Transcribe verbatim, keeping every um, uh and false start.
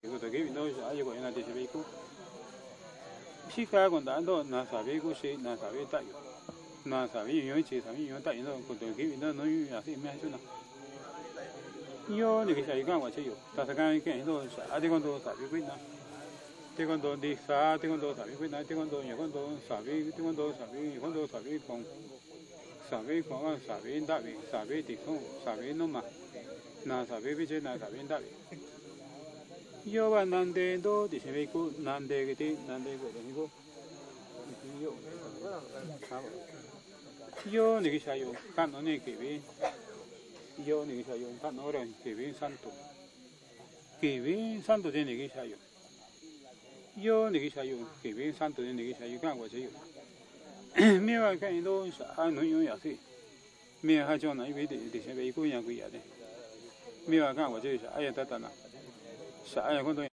Iku to give no sa ayo ko ina de se ko. Pika con tanto na sabe ko se na sabe ta yo. Na sabe yo che sabe yo ta yo ko to give no no yo ya se me ha na. Yo ni que sa yo kan wa che yo. Ta sa kan ke do sa a de con do sabe ko na. Te con do di sa te con do sabe ko na te con do yo con do sabe te con do sabe yo con do sabe con sabe con sabe da bi sabe di con sabe no ma. Na sabe bi che na sabe da bi. Yo va nande do di se ko nande ke te nande ko de ko. Yo. Yo ni que sa yo kan no ne ke bi. Yo ni que sa yo kan no ran ke bi santo. Ke bi santo de ni que sa yo. Yo ni que sa yo ke bi santo de ni que sa yo kan wa che yo. Me va kan do sa no yo ya se. Me ha jo na bi de de se ko ya ko ya de. Me va kan wa che sa ai ta ta na. Sa ai ko